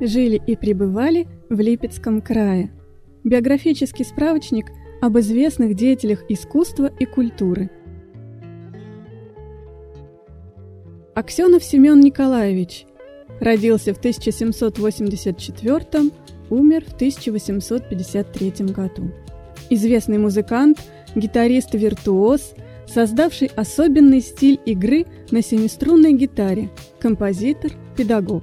жили и пребывали в Липецком крае. Биографический справочник об известных деятелях искусства и культуры. Аксенов Семен Николаевич родился в 1784, умер в 1853 году. Известный музыкант, гитарист-виртуоз, создавший особенный стиль игры на семиструнной гитаре, композитор, педагог.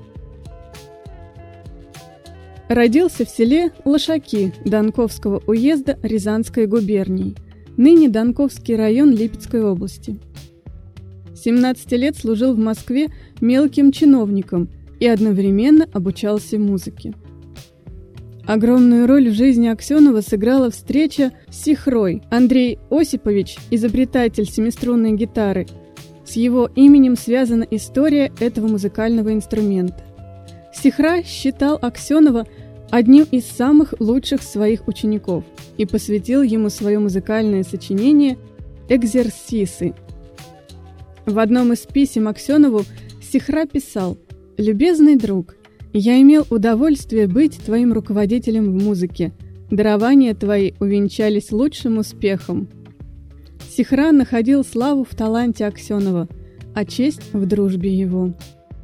Родился в селе Лошаки Донковского уезда Рязанской губернии, ныне Донковский район Липецкой области. 17 лет служил в Москве мелким чиновником и одновременно обучался музыке. Огромную роль в жизни Аксенова сыграла встреча с Сихрой. Андрей Осипович, изобретатель семиструнной гитары. С его именем связана история этого музыкального инструмента. Сихра считал Аксенова одним из самых лучших своих учеников и посвятил ему свое музыкальное сочинение «Экзерсисы». В одном из писем Аксенову Сихра писал: «Любезный друг, я имел удовольствие быть твоим руководителем в музыке. Дарования твои увенчались лучшим успехом». Сихра находил славу в таланте Аксенова, а честь в дружбе его.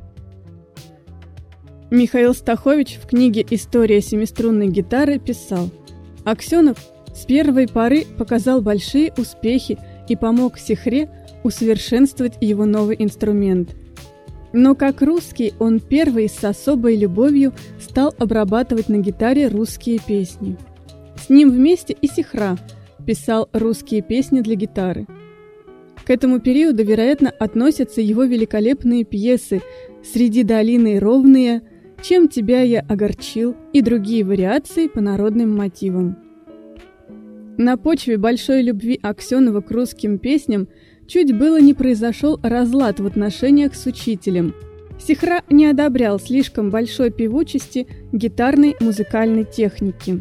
Михаил Стахович в книге «История семиструнной гитары» писал: «Аксенов с первой поры показал большие успехи и помог Сихре усовершенствовать его новый инструмент. Но как русский он первый с особой любовью стал обрабатывать на гитаре русские песни. С ним вместе и Сихра писал русские песни для гитары. К этому периоду, вероятно, относятся его великолепные пьесы «Среди долины ровные», «Чем тебя я огорчил» и другие вариации по народным мотивам. На почве большой любви Аксенова к русским песням чуть было не произошел разлад в отношениях с учителем. Сихра не одобрял слишком большой певучести гитарной музыкальной техники.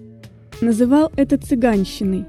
Называл это цыганщиной.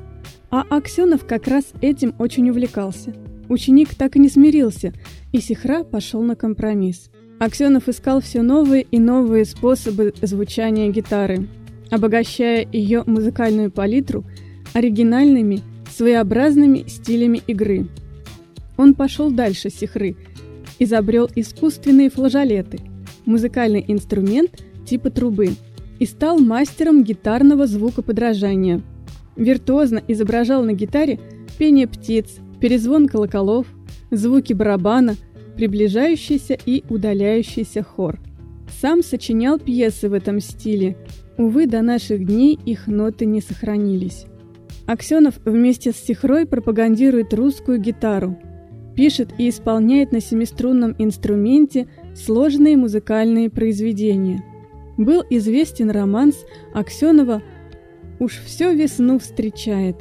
А Аксенов как раз этим очень увлекался. Ученик так и не смирился, и Сихра пошел на компромисс. Аксенов искал все новые и новые способы звучания гитары, обогащая ее музыкальную палитру оригинальными, своеобразными стилями игры. Он пошел дальше Сихры, изобрел искусственные флажолеты, музыкальный инструмент типа трубы, и стал мастером гитарного звукоподражания. Виртуозно изображал на гитаре пение птиц, перезвон колоколов, звуки барабана, приближающийся и удаляющийся хор. Сам сочинял пьесы в этом стиле. Увы, до наших дней их ноты не сохранились. Аксенов вместе с Сихрой пропагандирует русскую гитару, пишет и исполняет на семиструнном инструменте сложные музыкальные произведения. Был известен романс Аксенова «Уж всё весну встречает»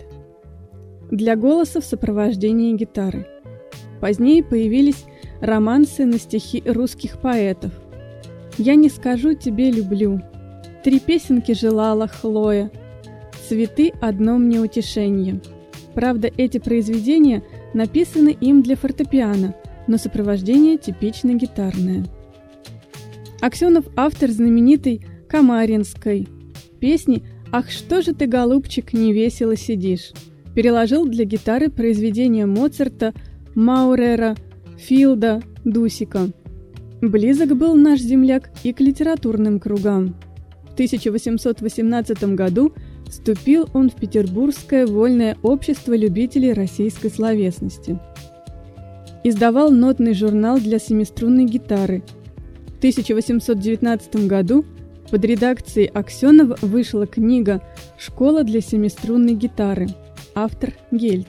для голоса в сопровождении гитары. Позднее появились романсы на стихи русских поэтов. «Я не скажу тебе люблю», «Три песенки желала Хлоя», «Цветы одно мне утешенье». Правда, эти произведения написаны им для фортепиано, но сопровождение типично гитарное. Аксенов автор знаменитой «Камаринской» песни «Ах, что же ты, голубчик, невесело сидишь». Переложил для гитары произведения Моцарта, Маурера, Филда, Дусика. Близок был наш земляк и к литературным кругам. В 1818 году вступил он в Петербургское вольное общество любителей российской словесности. Издавал нотный журнал для семиструнной гитары. В 1819 году под редакцией Аксенова вышла книга «Школа для семиструнной гитары», автор Гельд.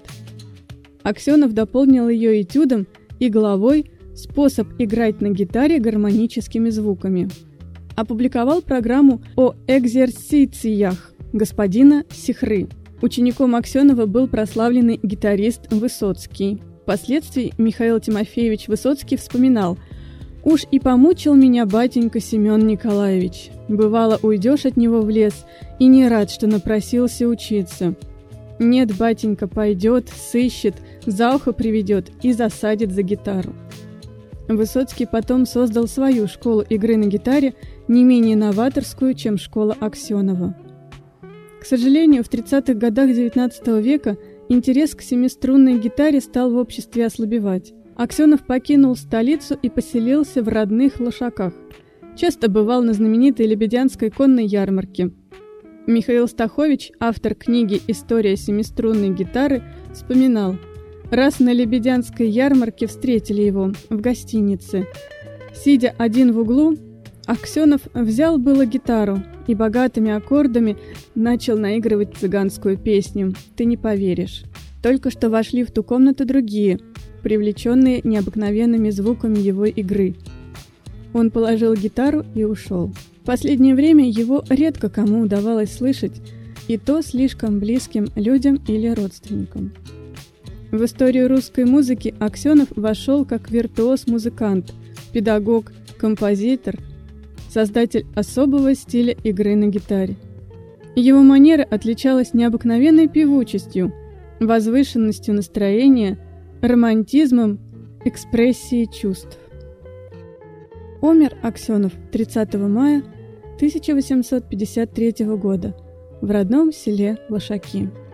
Аксенов дополнил ее этюдом и главой «Способ играть на гитаре гармоническими звуками». Опубликовал программу о экзерсициях господина Сихры. Учеником Аксенова был прославленный гитарист Высоцкий. Впоследствии Михаил Тимофеевич Высоцкий вспоминал: «Уж и помучил меня батенька Семен Николаевич. Бывало, уйдешь от него в лес и не рад, что напросился учиться. Нет, батенька пойдет, сыщет, за ухо приведет и засадит за гитару». Высоцкий потом создал свою школу игры на гитаре, не менее новаторскую, чем школа Аксенова. К сожалению, в 30-х годах XIX века интерес к семиструнной гитаре стал в обществе ослабевать. Аксенов покинул столицу и поселился в родных Лошаках. Часто бывал на знаменитой Лебедянской конной ярмарке. Михаил Стахович, автор книги «История семиструнной гитары», вспоминал: «Раз на Лебедянской ярмарке встретили его в гостинице. Сидя один в углу, Аксенов взял было гитару и богатыми аккордами начал наигрывать цыганскую песню. Ты не поверишь. Только что вошли в ту комнату другие, привлеченные необыкновенными звуками его игры. Он положил гитару и ушел. В последнее время его редко кому удавалось слышать, и то слишком близким людям или родственникам». В историю русской музыки Аксенов вошел как виртуоз-музыкант, педагог, композитор, создатель особого стиля игры на гитаре. Его манера отличалась необыкновенной певучестью, возвышенностью настроения, романтизмом, экспрессией чувств. Умер Аксенов 30 мая 1853 года в родном селе Лошаки.